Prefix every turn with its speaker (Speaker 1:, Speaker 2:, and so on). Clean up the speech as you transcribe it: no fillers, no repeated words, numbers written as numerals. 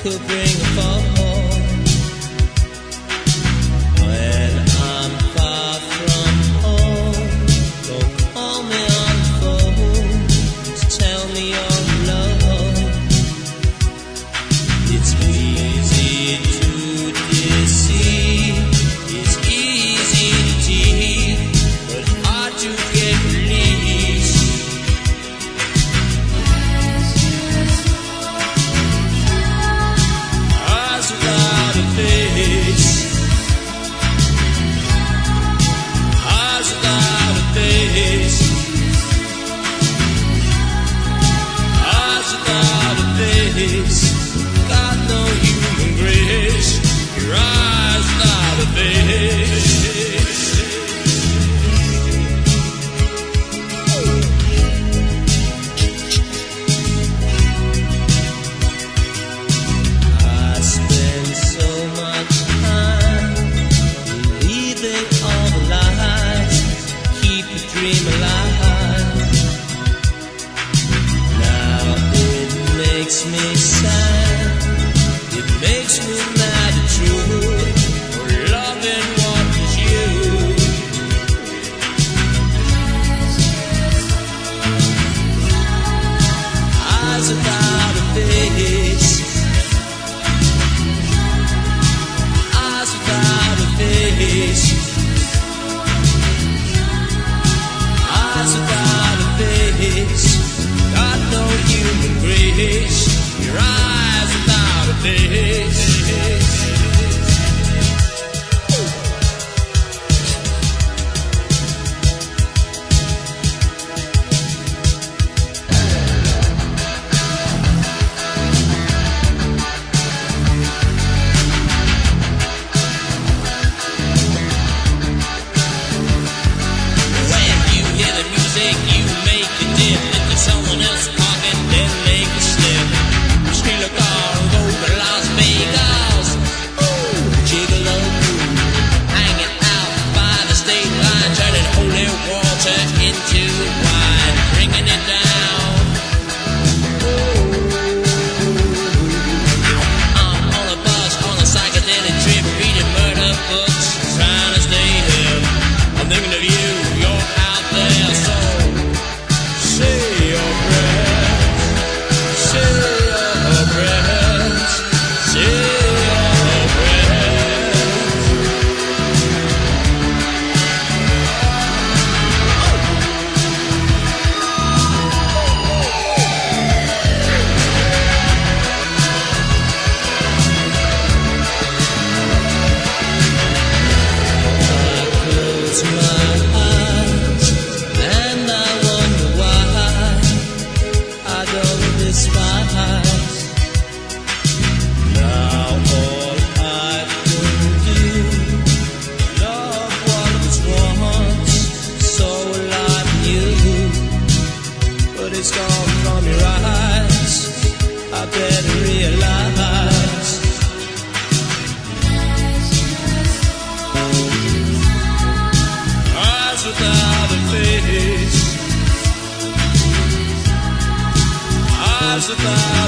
Speaker 1: could bring a fall. When I'm far from home, don't call me on the phone to tell me you're alone. It's easy to deceive, it's easy to cheat, but hard to get released. Eyes without a face, eyes without a face, eyes without a face. Got no human grace. Your eyes without a face. I spend so much time believing all the lies, keep the dream alive. Now it makes me sad, it makes me mad at you for loving what was you. Eyes without a face, eyes without a face, eyes without a face. Got no human grace. Your eyes without a face. When you hear the music, you make a dip into someone else's pocket, then make a slip. Steal a car and go to Las Vegas. Ooh, gigolo, hanging out by the state line, turning holy water into wine, bringing it down. I'm on a bus, on a psychedelic trip, reading murder books, trying to stay hip. I'm thinking of you, you're out there, so say your prayers, say your prayers, say your prayers. I close my eyes and I wonder why I don't despise. Now all I can do, love what was once so alive in you, but it's gone from your eyes. I better realize. Eyes without a face, eyes without